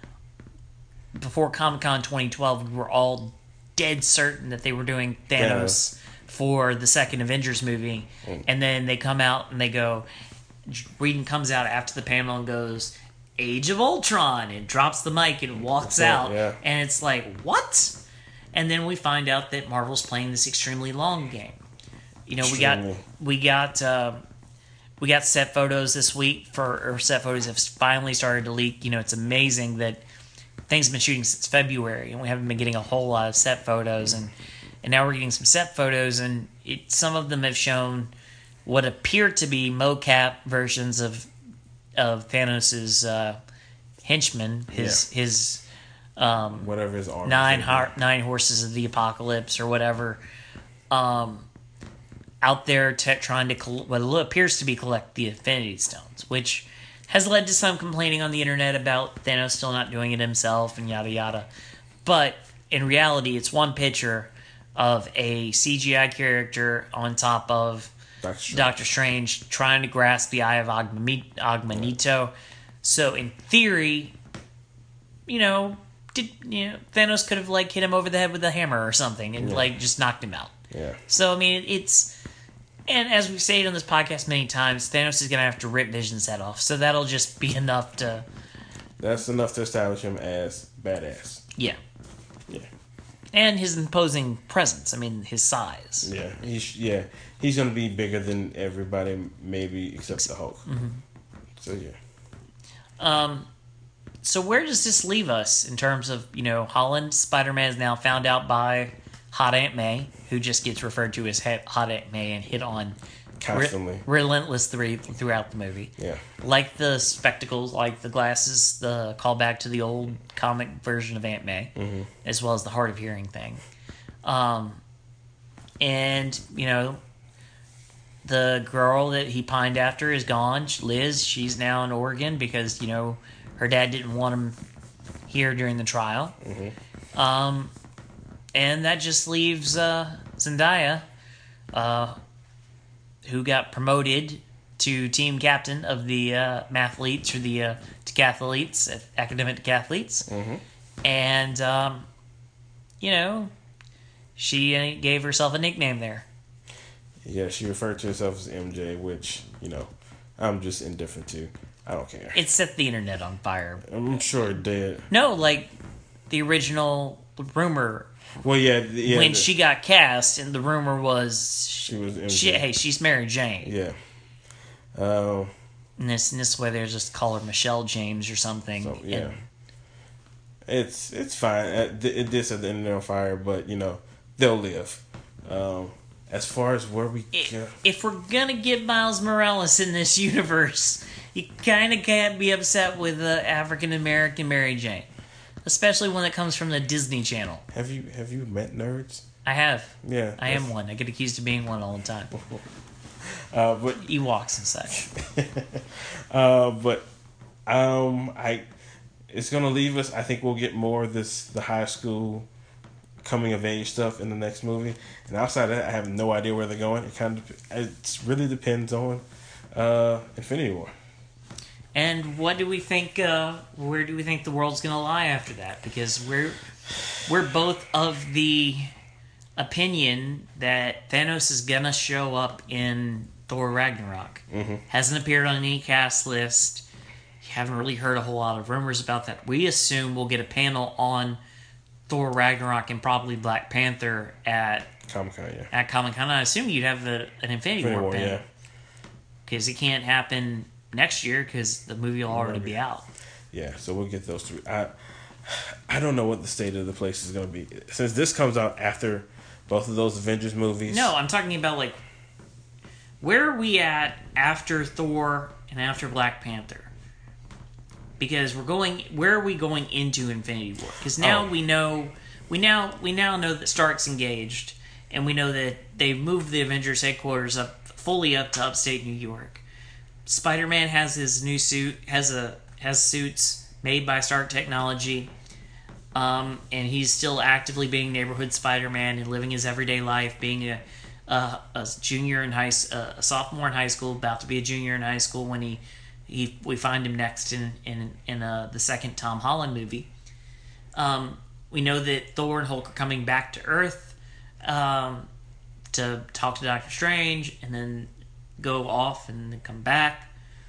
before Comic-Con 2012, we were all dead certain that they were doing Thanos for the second Avengers movie. And then they come out and they go, Whedon comes out after the panel and goes, Age of Ultron, and drops the mic and walks out. Yeah. And it's like, what? And then we find out that Marvel's playing this extremely long game. You know, we got set photos this week set photos have finally started to leak. You know, it's amazing that things have been shooting since February, and we haven't been getting a whole lot of set photos, and now we're getting some set photos, and some of them have shown what appear to be mocap versions of Thanos' henchman, his whatever his arm, nine horses of the apocalypse or whatever, out there trying to what appears to be collect the Infinity Stones, which has led to some complaining on the internet about Thanos still not doing it himself and yada yada. But in reality, it's one picture of a CGI character on top of Doctor Strange trying to grasp the Eye of Agamotto. So in theory, Thanos could have hit him over the head with a hammer or something and just knocked him out. Yeah. So I mean, and as we've said on this podcast many times, Thanos is going to have to rip Vision's head off. So that'll just be enough to. That's enough to establish him as badass. Yeah. Yeah. And his imposing presence. I mean, his size. Yeah. He's going to be bigger than everybody, maybe except the Hulk. Mm-hmm. So yeah. So where does this leave us in terms of Holland? Spider-Man is now found out by Hot Aunt May, who just gets referred to as Hot Aunt May and hit on constantly, relentlessly throughout the movie. Yeah, like the spectacles, like the glasses, the callback to the old comic version of Aunt May, as well as the hard of hearing thing. And the girl that he pined after is gone. Liz, she's now in Oregon because her dad didn't want him here during the trial. And that just leaves Zendaya, who got promoted to team captain of the mathletes, or the decathletes, academic decathletes. And, she gave herself a nickname there. Yeah, she referred to herself as MJ, which, I'm just indifferent to. I don't care. It set the internet on fire. I'm sure it did. No, the original rumor. Well, yeah. When she got cast, and the rumor was she was MJ. She's Mary Jane. Yeah. And this way, they just call her Michelle James or something. So, yeah. It's fine. It did set the internet on fire, but they'll live. As far as where we go, if we're gonna get Miles Morales in this universe, you kind of can't be upset with the African American Mary Jane, especially when it comes from the Disney Channel. Have you met nerds? I have. Yeah, I am one. I get accused of being one all the time. But Ewoks and such. It's gonna leave us. I think we'll get more of the high school coming of age stuff in the next movie, and outside of that, I have no idea where they're going. It really depends on Infinity War. And what do we think? Where do we think the world's going to lie after that? Because we're both of the opinion that Thanos is going to show up in Thor Ragnarok. Hasn't appeared on any cast list. You haven't really heard a whole lot of rumors about that. We assume we'll get a panel on Thor Ragnarok and probably Black Panther at Comic-Con, yeah. At Comic-Con. I assume you'd have an Infinity War panel. Yeah. Because it can't happen next year because the movie will already be out. Yeah, so we'll get those three. I don't know what the state of the place is going to be. Since this comes out after both of those Avengers movies. No, I'm talking about, where are we at after Thor and after Black Panther? Because where are we going into Infinity War? Because now we now know that Stark's engaged, and we know that they've moved the Avengers headquarters fully up to upstate New York. Spider-Man has his new suit, has suits made by Stark Technology, and he's still actively being neighborhood Spider-Man and living his everyday life, being a junior in a sophomore in high school, about to be a junior in high school when we find him next in the second Tom Holland movie. We know that Thor and Hulk are coming back to Earth to talk to Doctor Strange, and then go off and then come back.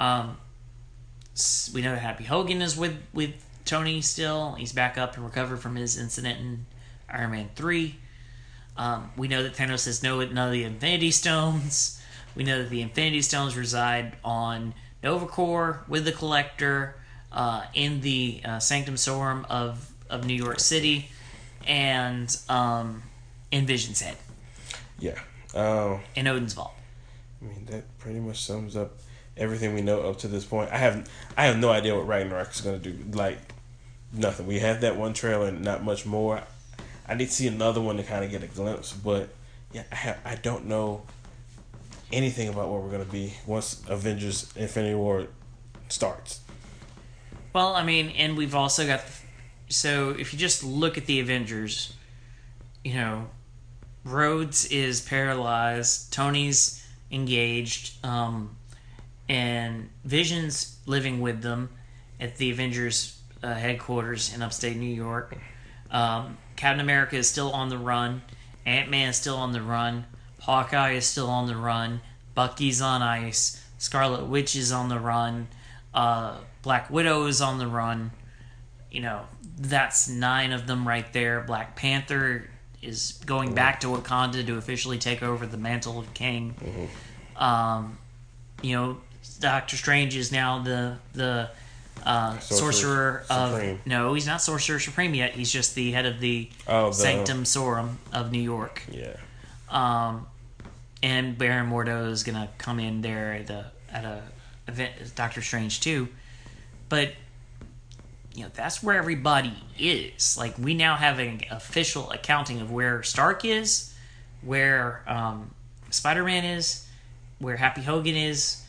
We know Happy Hogan is with Tony still. He's back up and recovered from his incident in Iron Man 3. We know that Thanos has none of the Infinity Stones. We know that the Infinity Stones reside on Nova Corps with the Collector in the Sanctum Sanctorum of New York City and in Vision's head. Yeah. In Odin's vault. I mean, that pretty much sums up everything we know up to this point. I have no idea what Ragnarok is going to do. Like, nothing. We had that one trailer and not much more. I need to see another one to kind of get a glimpse, but yeah, I don't know anything about what we're going to be once Avengers Infinity War starts. Well, I mean, and we've also got... So, if you just look at the Avengers, you know, Rhodes is paralyzed, Tony's engaged, and Vision's living with them at the Avengers headquarters in upstate New York. Captain America is still on the run. Ant-Man is still on the run. Hawkeye is still on the run. Bucky's on ice. Scarlet Witch is on the run. Black Widow is on the run. You know, that's 9 of them right there. Black Panther is going back to Wakanda to officially take over the mantle of King. Mm-hmm. You know, Doctor Strange is now the Sorcerer Supreme. of... No, he's not Sorcerer Supreme yet. He's just the head of the Sanctum Sanctorum of New York. Yeah. And Baron Mordo is going to come in there at a event, Doctor Strange too. But, you know, that's where everybody is. Like, we now have an official accounting of where Stark is, where Spider-Man is, where Happy Hogan is,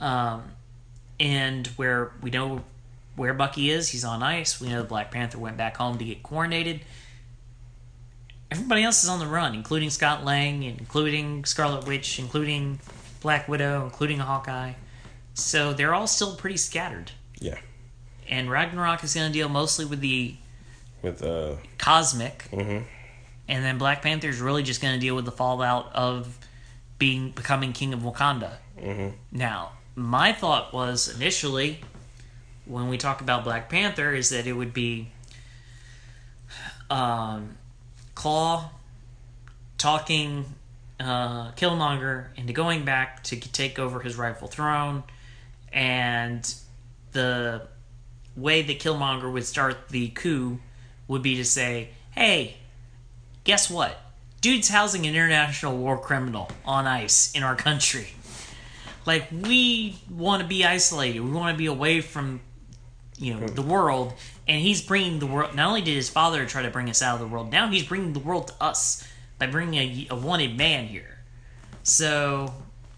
and where we know where Bucky is. He's on ice. We know Black Panther went back home to get coronated. Everybody else is on the run, including Scott Lang, including Scarlet Witch, including Black Widow, including Hawkeye. So they're all still pretty scattered. Yeah. And Ragnarok is going to deal mostly with the cosmic. Mm-hmm. And then Black Panther is really just going to deal with the fallout of becoming king of Wakanda. Mm-hmm. Now, my thought was initially, when we talk about Black Panther, is that it would be Claw talking Killmonger into going back to take over his rightful throne, and the way that Killmonger would start the coup would be to say, hey, guess what? Dude's housing an international war criminal on ice in our country. Like, we want to be isolated. We want to be away from, you know, the world. And he's bringing the world... Not only did his father try to bring us out of the world, now he's bringing the world to us by bringing a wanted man here. So...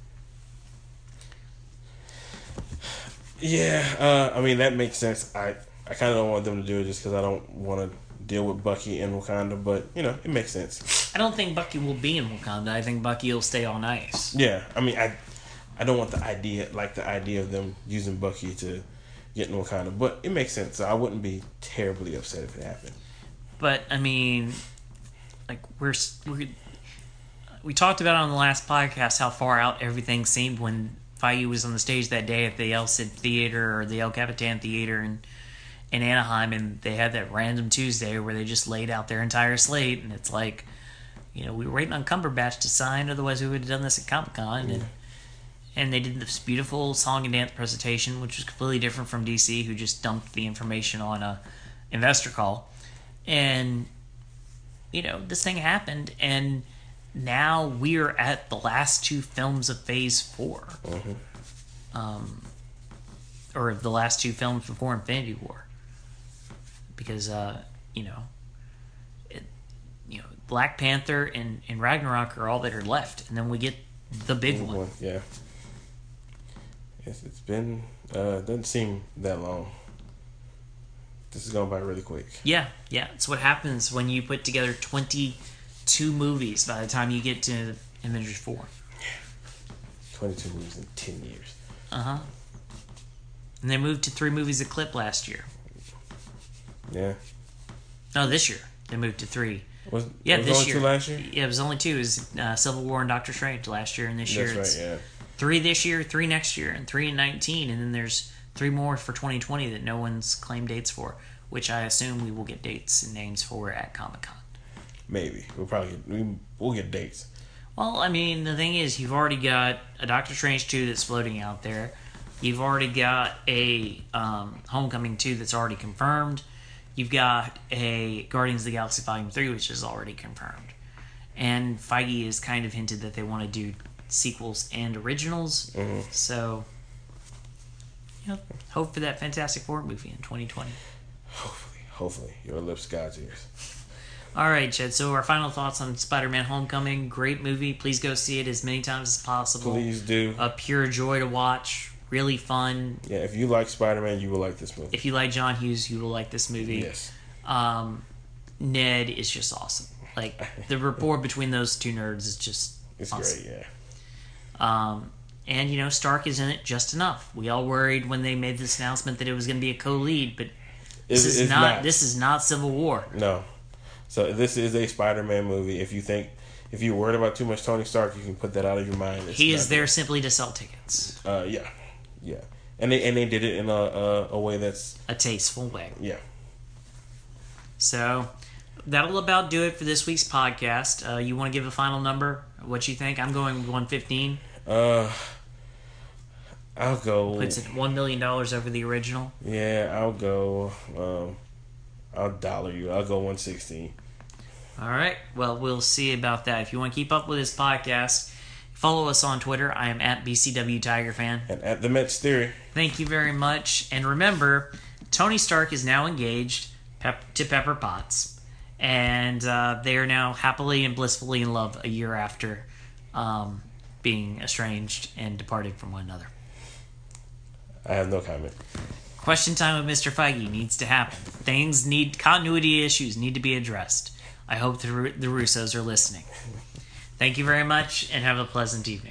Yeah, I mean, that makes sense. I kind of don't want them to do it just because I don't want to deal with Bucky in Wakanda, but, you know, it makes sense. I don't think Bucky will be in Wakanda. I think Bucky will stay on ice. Yeah, I mean, I don't want the idea of them using Bucky to get in Wakanda, but it makes sense. So I wouldn't be terribly upset if it happened. But, I mean, like, we talked about on the last podcast how far out everything seemed when Feige was on the stage that day at the El Cid Theater or the El Capitan Theater in Anaheim, and they had that random Tuesday where they just laid out their entire slate, and it's like, you know, we were waiting on Cumberbatch to sign, otherwise we would have done this at Comic-Con, and they did this beautiful song and dance presentation, which was completely different from DC, who just dumped the information on a investor call, and, you know, this thing happened, and now we're at the last 2 films of Phase 4. Mm-hmm. Or the last 2 films before Infinity War. Because, you know, Black Panther and Ragnarok are all that are left. And then we get the big one. Yeah. Yes, it's been, doesn't seem that long. This is going by really quick. Yeah. It's what happens when you put together 22 movies by the time you get to Avengers 4. 22 movies in 10 years. Uh-huh. And they moved to 3 movies a clip last year. Yeah. No, this year. They moved to 3. Was this only year. 2 last year? Yeah, it was only 2. It was Civil War and Doctor Strange last year and this year. That's right, 3 this year, 3 next year, and 3 in 19, and then there's 3 more for 2020 that no one's claimed dates for, which I assume we will get dates and names for at Comic-Con. Maybe we'll get dates. Well, I mean, the thing is, you've already got a Doctor Strange 2 that's floating out there. You've already got a Homecoming 2 that's already confirmed. You've got a Guardians of the Galaxy Volume 3, which is already confirmed. And Feige has kind of hinted that they want to do sequels and originals. Mm-hmm. So, hope for that Fantastic Four movie in 2020. Hopefully. Your lips, God's ears. All right, Chad. So our final thoughts on Spider-Man: Homecoming. Great movie. Please go see it as many times as possible. Please do. A pure joy to watch. Really fun. Yeah, if you like Spider-Man, you will like this movie. If you like John Hughes, you will like this movie. Yes. Ned is just awesome. Like, the rapport between those two nerds is just awesome. Great, yeah. And, Stark is in it just enough. We all worried when they made this announcement that it was going to be a co-lead, but this is not Civil War. No. So this is a Spider-Man movie. If you're worried about too much Tony Stark, you can put that out of your mind. He is there simply to sell tickets. Yeah. And they did it in a way that's a tasteful way. Yeah. So that'll about do it for this week's podcast. You want to give a final number? What you think? I'm going 115. I'll go. Puts it $1 million over the original. Yeah, I'll go. I'll dollar you. I'll go 116. All right. Well, we'll see about that. If you want to keep up with this podcast, follow us on Twitter. I am at BCW Tiger Fan. And at the Mets Theory. Thank you very much. And remember, Tony Stark is now engaged to Pepper Potts. And they are now happily and blissfully in love a year after being estranged and departed from one another. I have no comment. Question time with Mr. Feige needs to happen. Continuity issues need to be addressed. I hope the Russos are listening. Thank you very much, and have a pleasant evening.